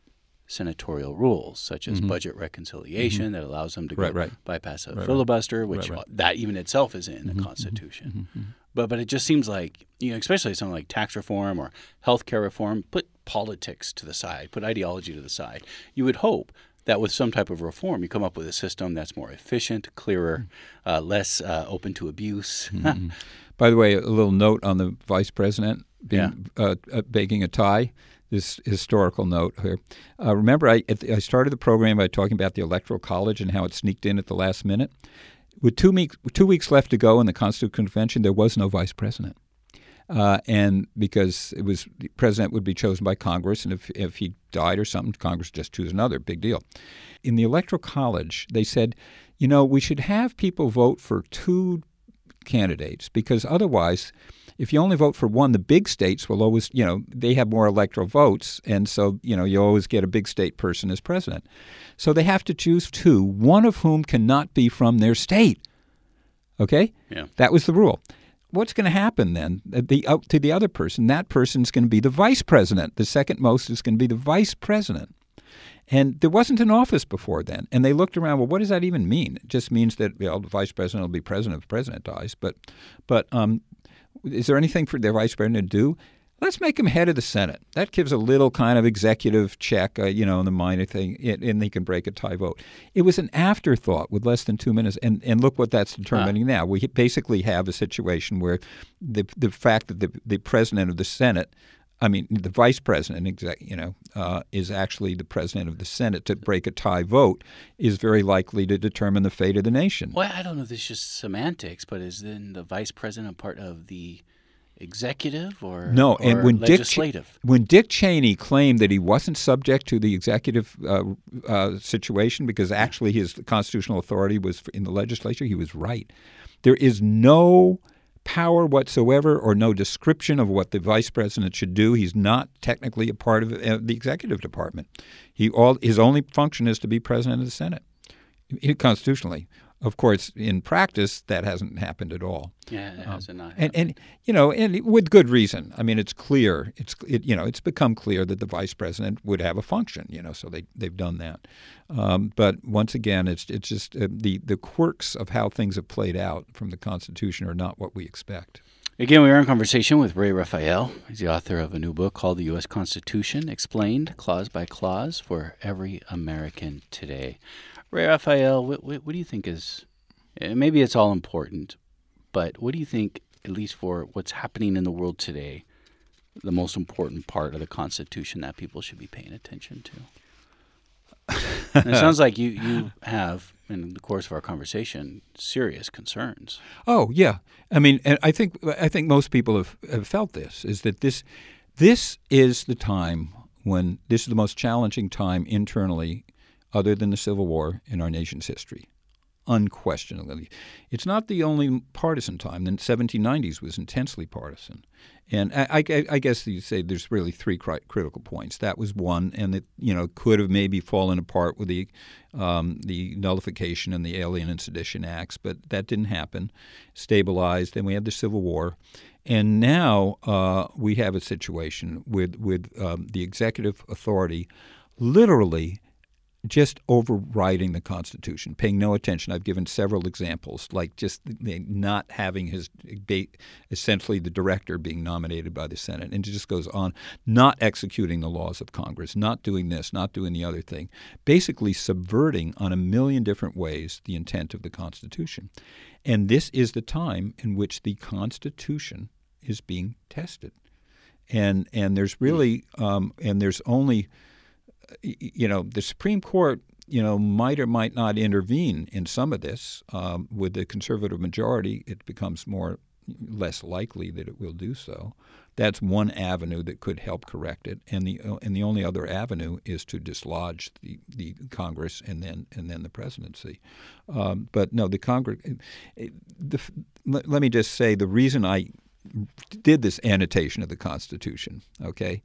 senatorial rules, such as budget reconciliation that allows them to go bypass a filibuster, which that even itself is in the Constitution. But it just seems like, especially something like tax reform or healthcare reform, put politics to the side, put ideology to the side. You would hope that with some type of reform, you come up with a system that's more efficient, clearer, less open to abuse. By the way, a little note on the vice president baking a tie. This historical note here. Remember, I started the program by talking about the Electoral College and how it sneaked in at the last minute. With 2 weeks left to go in the Constitutional Convention, there was no vice president. And because the president would be chosen by Congress, and if he died or something, Congress just choose another. Big deal. In the Electoral College, they said, we should have people vote for 2 candidates, because otherwise, if you only vote for one, the big states will always, they have more electoral votes, and so, you always get a big state person as president. So they have to choose 2, one of whom cannot be from their state. Okay? Yeah. That was the rule. What's going to happen then? To the other person, that person's going to be the vice president. The second most is going to be the vice president. And there wasn't an office before then. And they looked around, well, what does that even mean? It just means that the vice president will be president if the president dies. But is there anything for the vice president to do? Let's make him head of the Senate. That gives a little kind of executive check, in the minor thing, and they can break a tie vote. It was an afterthought with less than 2 minutes, and look what that's determining now. We basically have a situation where the fact that the president of the Senate, the vice president, is actually the president of the Senate to break a tie vote is very likely to determine the fate of the nation. Well, I don't know if this is just semantics, but is then the vice president a part of the executive or legislative? When Dick Cheney claimed that he wasn't subject to the executive situation because actually his constitutional authority was in the legislature, he was right. There is no power whatsoever or no description of what the vice president should do. He's not technically a part of the executive department. His only function is to be president of the Senate, constitutionally. Of course, in practice, that hasn't happened at all. Yeah, it hasn't not happened. And with good reason. It's clear. It's become clear that the vice president would have a function. So they've done that. But once again, it's just the quirks of how things have played out from the Constitution are not what we expect. Again, we are in conversation with Ray Raphael. He's the author of a new book called The U.S. Constitution, Explained Clause by Clause for Every American Today. Ray Raphael, what do you think is, maybe it's all important, but what do you think, at least for what's happening in the world today, the most important part of the Constitution that people should be paying attention to? And it sounds like you have, in the course of our conversation, serious concerns. Oh, yeah. And I think most people have felt this, is that this is the time when this is the most challenging time internally other than the Civil War in our nation's history, unquestionably. It's not the only partisan time. The 1790s was intensely partisan. And I guess you say there's really 3 critical points. That was one, and it could have maybe fallen apart with the nullification and the Alien and Sedition Acts, but that didn't happen. Stabilized, then we had the Civil War. And now we have a situation with the executive authority literally just overriding the Constitution, paying no attention. I've given several examples, like just not having essentially the director being nominated by the Senate, and it just goes on, not executing the laws of Congress, not doing this, not doing the other thing, basically subverting on a million different ways the intent of the Constitution. And this is the time in which the Constitution is being tested. And there's really and there's only the Supreme Court, might or might not intervene in some of this. With the conservative majority, it becomes less likely that it will do so. That's one avenue that could help correct it, and the only other avenue is to dislodge the Congress and then the presidency. But no, the Congress. Let me just say the reason I did this annotation of the Constitution. Okay,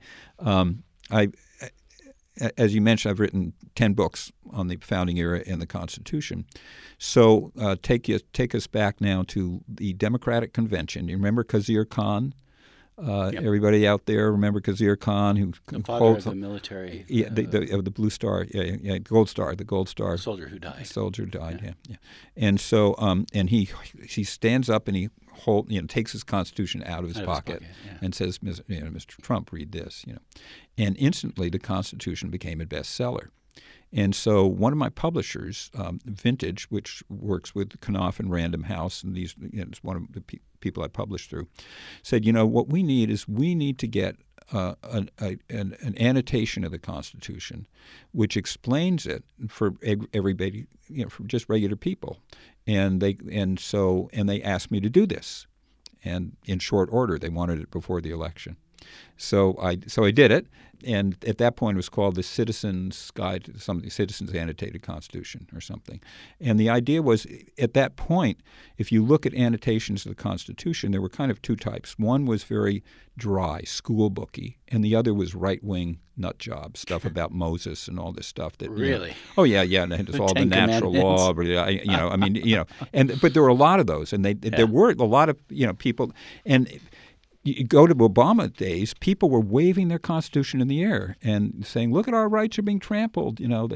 as you mentioned, I've written 10 books on the founding era and the Constitution. So take us back now to the Democratic Convention. You remember Khizr Khan, Everybody out there, remember Khizr Khan, who the father of the military, the Blue Star, Gold Star, the Gold Star soldier who died. Soldier died, yeah. And so, and he stands up and he takes his Constitution out of his pocket and says, Mr. Trump, read this, and instantly the Constitution became a bestseller. And so one of my publishers, Vintage, which works with Knopf and Random House, and it's one of the people I published through, said, what we need to get an annotation of the Constitution which explains it for everybody, for just regular people. And they asked me to do this. And in short order, they wanted it before the election. So I did it, and at that point it was called the Citizens Guide to something, Citizens Annotated Constitution or something. And the idea was, at that point, if you look at annotations of the Constitution, there were kind of two types. One was very dry, school booky, and the other was right-wing nut job stuff about Moses and all this stuff. That really? And it's all the natural law. But there were a lot of those, and there were a lot of people and. You go to Obama days, people were waving their Constitution in the air and saying, "Look at our rights are being trampled." So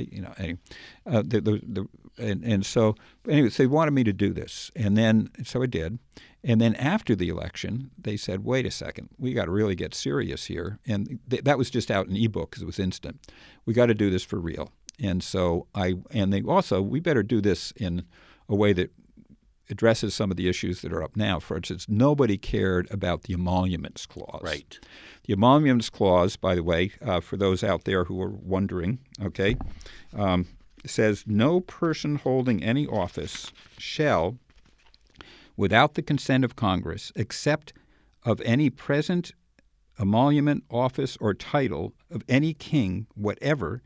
they wanted me to do this, and so I did. And then after the election, they said, "Wait a second, we got to really get serious here." And that was just out in ebook because it was instant. We got to do this for real. And so we better do this in a way that addresses some of the issues that are up now. For instance, nobody cared about the Emoluments Clause. Right. The Emoluments Clause, by the way, for those out there who are wondering, says no person holding any office shall, without the consent of Congress, except of any present emolument, office, or title of any king, whatever,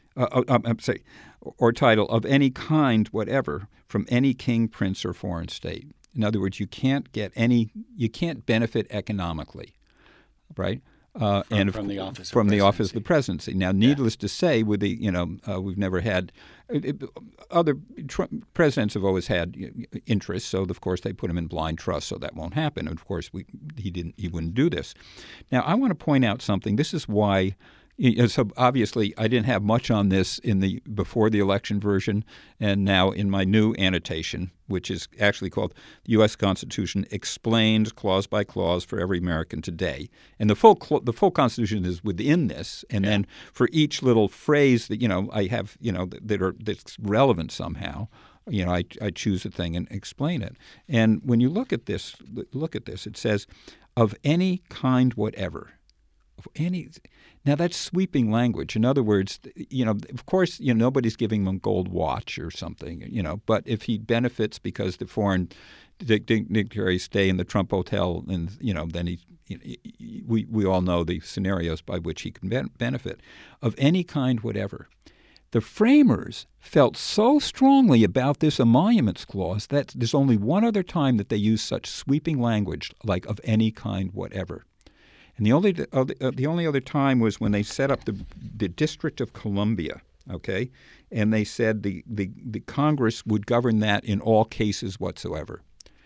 or title of any kind, whatever, from any king, prince, or foreign state. In other words, you can't benefit economically, right? From the office of the presidency. Now, needless to say, with we've never had other presidents have always had interests, so of course they put him in blind trust, so that won't happen. And of course, he wouldn't do this. Now, I want to point out something. This is why. So obviously, I didn't have much on this in the before the election version, and now in my new annotation, which is actually called "The U.S. Constitution Explained Clause by Clause for Every American Today," and the full Constitution is within this, and then for each little phrase that I have that's relevant somehow, I choose a thing and explain it. And when you look at this, it says, "Of any kind whatever." Now that's sweeping language. In other words, of course, nobody's giving him a gold watch or something, but if he benefits because the foreign dignitaries stay in the Trump Hotel, and then we all know the scenarios by which he can benefit of any kind whatever. The framers felt so strongly about this Emoluments Clause that there's only one other time that they use such sweeping language like "of any kind whatever." And the only other time was when they set up the District of Columbia, okay? And they said the Congress would govern that in all cases whatsoever.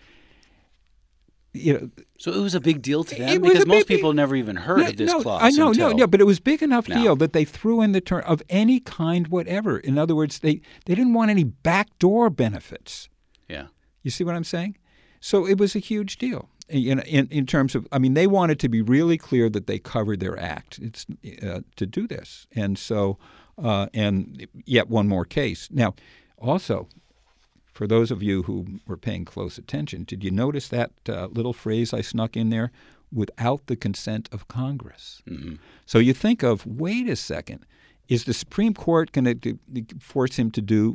So it was a big deal to them because most people never even heard of this clause. I know, but it was big enough deal that they threw in the term "of any kind whatever." In other words, they didn't want any backdoor benefits. Yeah. You see what I'm saying? So it was a huge deal. In terms of, they wanted to be really clear that they covered their act to do this. And so, and yet one more case. Now, also, for those of you who were paying close attention, did you notice that little phrase I snuck in there? Without the consent of Congress. Mm-hmm. So you think of, wait a second, is the Supreme Court going to force him to do,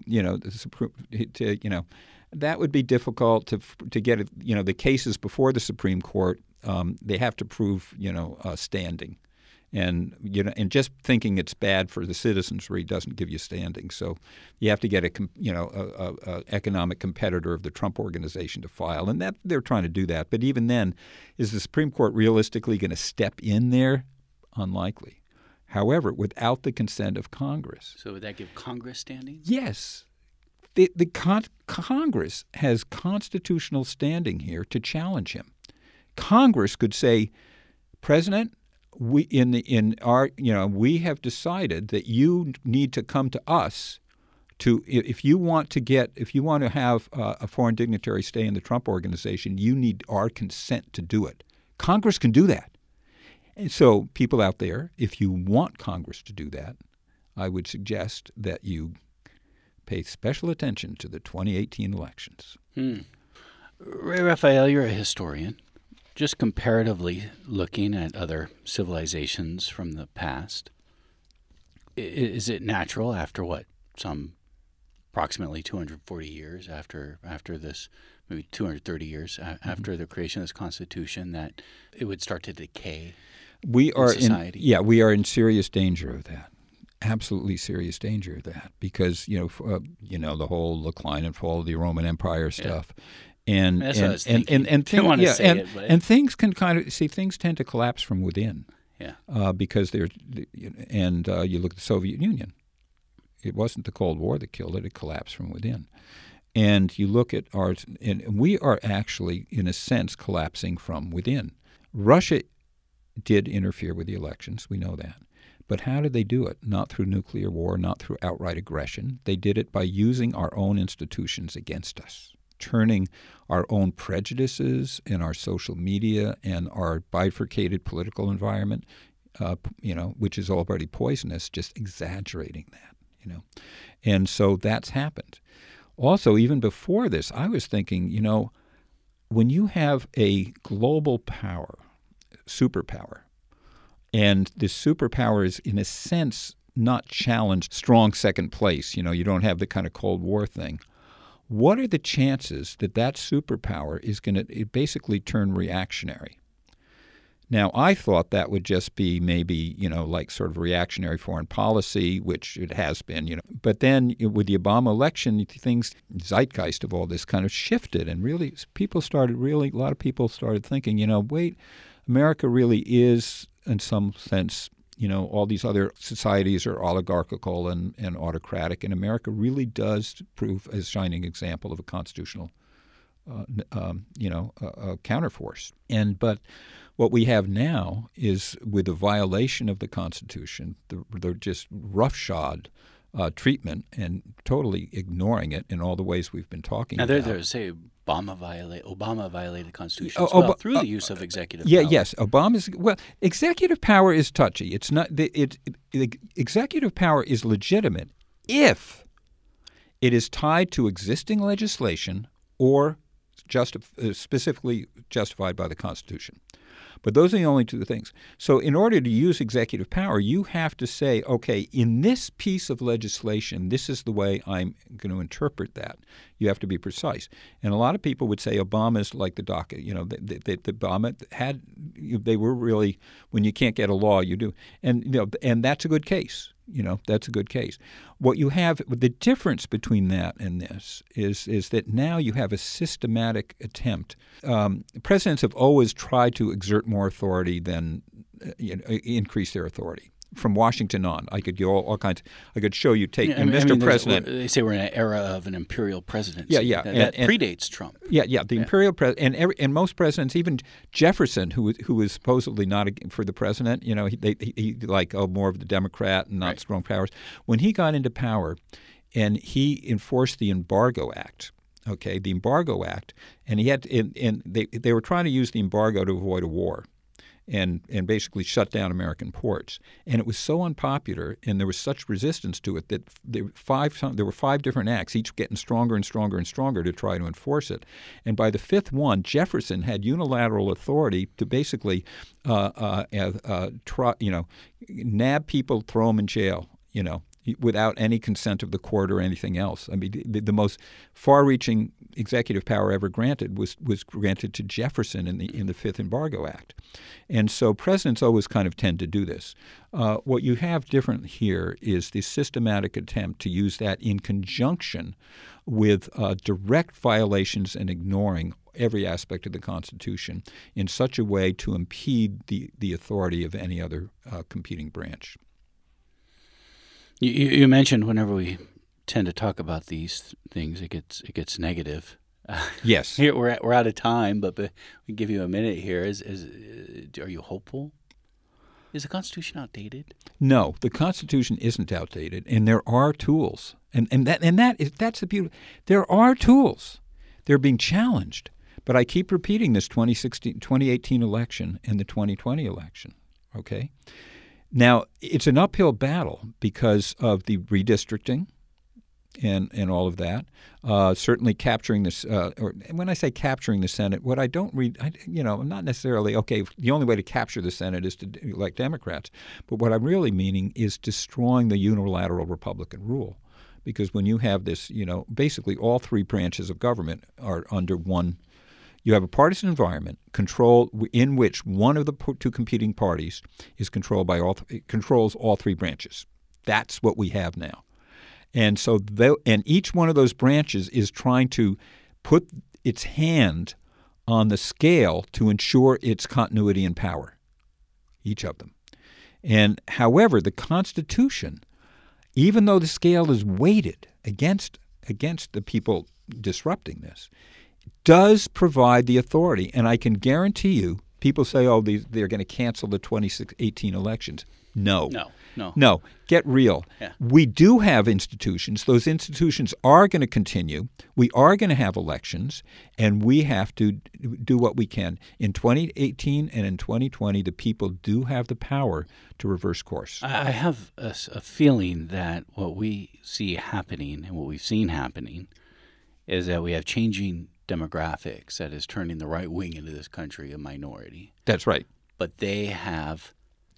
that would be difficult to get the cases before the Supreme Court. They have to prove standing, and just thinking it's bad for the citizenry doesn't give you standing. So you have to get a economic competitor of the Trump Organization to file, and that they're trying to do that. But even then, is the Supreme Court realistically going to step in there? Unlikely. However, without the consent of Congress. So would that give Congress standing? Yes. Congress has constitutional standing here to challenge him. Congress could say, President, we have decided that you need to come to us if you want to have a foreign dignitary stay in the Trump organization, you need our consent to do it. Congress can do that. And so people out there, if you want Congress to do that, I would suggest that you pay special attention to the 2018 elections. Ray Raphael, you're a historian. Just comparatively looking at other civilizations from the past, is it natural after some approximately 240 years after this, maybe 230 years after the creation of this Constitution, that it would start to decay? We are in society. We are in serious danger of that. Absolutely serious danger of that, because the whole decline and fall of the Roman Empire stuff. And things can things tend to collapse from within. Because you look at the Soviet Union. It wasn't the Cold War that killed it; it collapsed from within. And you look at ours, and we are actually, in a sense, collapsing from within. Russia did interfere with the elections. We know that. But how did they do it? Not through nuclear war, not through outright aggression. They did it by using our own institutions against us, turning our own prejudices and our social media and our bifurcated political environment, which is already poisonous, just exaggerating that, And so that's happened. Also, even before this, I was thinking, when you have a global power, superpower, and this superpower is, in a sense, not challenged, strong second place, you don't have the kind of Cold War thing. What are the chances that superpower is going to basically turn reactionary? Now, I thought that would just be maybe, like sort of reactionary foreign policy, which it has been, But then with the Obama election, zeitgeist of all this kind of shifted, and really a lot of people started thinking, wait, America really is, in some sense, all these other societies are oligarchical and autocratic, and America really does prove a shining example of a constitutional, counterforce. But what we have now is, with the violation of the Constitution, the just roughshod treatment and totally ignoring it in all the ways we've been talking about. Now, Obama violated the Constitution as well through the use of executive power. Yes, executive power is touchy. It's not. Executive power is legitimate if it is tied to existing legislation or specifically justified by the Constitution. But those are the only two things. So in order to use executive power, you have to say, okay, in this piece of legislation, this is the way I'm going to interpret that. You have to be precise. And a lot of people would say Obama's like the DACA. Obama they were really, when you can't get a law, you do. And that's a good case. That's a good case. What you have, the difference between that and this is that now you have a systematic attempt. Presidents have always tried to exert more authority than increase their authority. From Washington on, I could go all kinds. I could show you. Mr. President. They say we're in an era of an imperial presidency. That predates Trump. Imperial president, and most presidents, even Jefferson, who was supposedly not for the president. He more of the Democrat and not strong powers. When he got into power, and he enforced the Embargo Act. Okay, the Embargo Act, and he had they were trying to use the embargo to avoid a war. And basically shut down American ports. And it was so unpopular, and there was such resistance to it, that there were 5 different acts, each getting stronger and stronger and stronger to try to enforce it. And by the 5th one, Jefferson had unilateral authority to basically nab people, throw them in jail, without any consent of the court or anything else. I mean, the most far-reaching executive power ever granted was granted to Jefferson in the 5th Embargo Act. And so presidents always kind of tend to do this. What you have different here is the systematic attempt to use that in conjunction with direct violations and ignoring every aspect of the Constitution in such a way to impede the authority of any other competing branch. You mentioned whenever we tend to talk about these things, it gets negative. Yes. Here we're out of time, but we give you a minute here. Are you hopeful? Is the Constitution outdated? No, the Constitution isn't outdated, and there are tools, that's the beauty. There are tools. They're being challenged, but I keep repeating this 2018 election and the 2020 election. Okay, now it's an uphill battle because of the redistricting and all of that. Certainly capturing this, or when I say capturing the Senate, what I don't read, I'm not necessarily, okay, the only way to capture the Senate is to elect Democrats. But what I'm really meaning is destroying the unilateral Republican rule. Because when you have this, basically all three branches of government are under one. You have a partisan environment in which one of the two competing parties is controlled by controls all three branches. That's what we have now. And so, and each one of those branches is trying to put its hand on the scale to ensure its continuity and power, each of them. And however, the Constitution, even though the scale is weighted against the people disrupting this, does provide the authority. And I can guarantee you, people say, they're going to cancel the 2018 elections. No. Get real. Yeah. We do have institutions. Those institutions are going to continue. We are going to have elections, and we have to do what we can. In 2018 and in 2020, the people do have the power to reverse course. I have a feeling that what we see happening and what we've seen happening is that we have changing demographics that is turning the right wing into this country a minority. That's right. But they have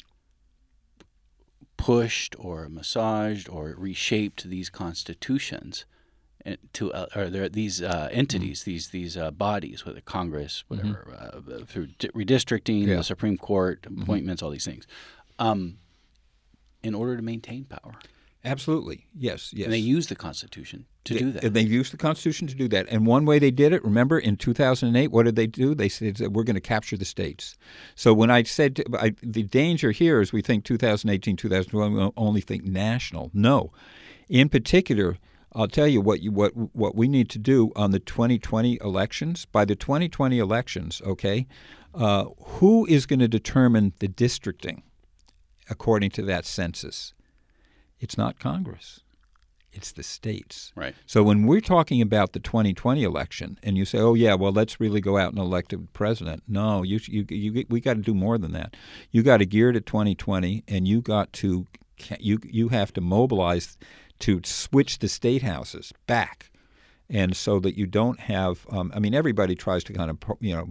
pushed or massaged or reshaped these constitutions these entities, these bodies, whether Congress, whatever, through redistricting, the Supreme Court, appointments, all these things, in order to maintain power. Absolutely. Yes. And they use the Constitution to do that. They used the Constitution to do that. And one way they did it, remember, in 2008, what did they do? They said, we're going to capture the states. So when I said the danger here is we think 2018, 2020, we only think national. No. In particular, I'll tell you what we need to do on the 2020 elections. By the 2020 elections, okay, who is going to determine the districting according to that census? It's not Congress. It's the states. Right. So when we're talking about the 2020 election and you say, oh, yeah, well, let's really go out and elect a president. No, we got to do more than that. You got to gear to 2020, and you have to mobilize to switch the state houses back. And so that you don't have, everybody tries to kind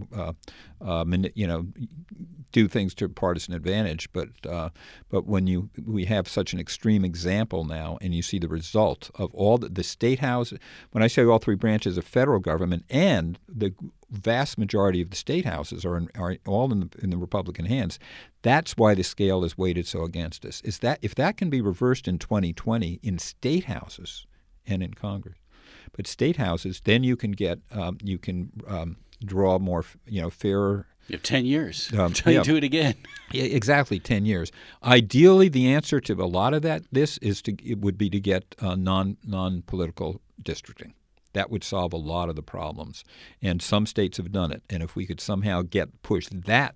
of, do things to partisan advantage. But when we have such an extreme example now, and you see the result of all the state houses, when I say all three branches of federal government and the vast majority of the state houses are all in the Republican hands, that's why the scale is weighted so against us. Is that if that can be reversed in 2020 in state houses and in Congress. But state houses, then you can get draw more fairer. You have 10 years. Try to do it again. Yeah, exactly, 10 years. Ideally, the answer to a lot of it would be to get non-political districting. That would solve a lot of the problems, and some states have done it. And if we could somehow push that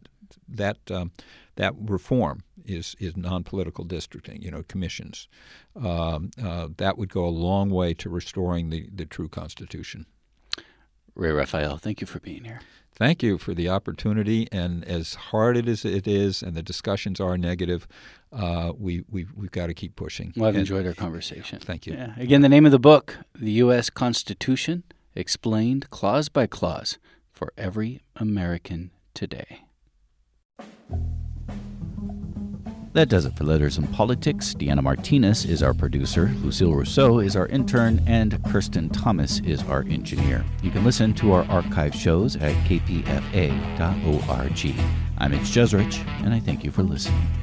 reform is non-political districting, commissions. That would go a long way to restoring the true Constitution. Ray Raphael, thank you for being here. Thank you for the opportunity. And as hard as it is, and the discussions are negative, we've got to keep pushing. Well, I've enjoyed our conversation. Thank you. Yeah. Again, the name of the book, The U.S. Constitution, Explained Clause by Clause for Every American Today. That does it for Letters and Politics. Deanna Martinez is our producer, Lucille Rousseau is our intern, and Kirsten Thomas is our engineer. You can listen to our archive shows at kpfa.org. I'm Mitch Jeserich, and I thank you for listening.